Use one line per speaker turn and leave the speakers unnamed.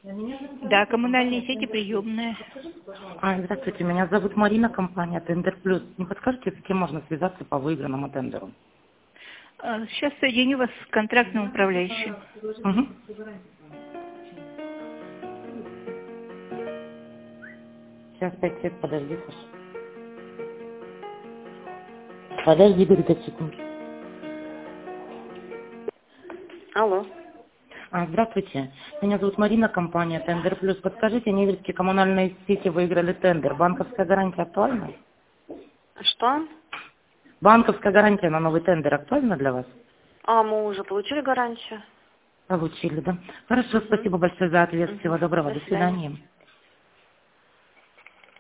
Да, коммунальные сети приемные.
Здравствуйте, меня зовут Марина, компания Тендер Плюс. Не подскажете, с кем можно связаться по выигранному тендеру?
Сейчас соединю вас с контрактным управляющим.
Угу. Сейчас 5 лет, подожди, Саша. Подожди, говорит, 5 секунд.
Алло.
Здравствуйте, меня зовут Марина, компания Тендер Плюс. Подскажите, Невельские коммунальные сети выиграли тендер. Банковская гарантия актуальна?
Что?
Банковская гарантия на новый тендер актуальна для вас?
Мы уже получили гарантию.
Получили, да? Хорошо, спасибо большое за ответ. Всего доброго, до свидания.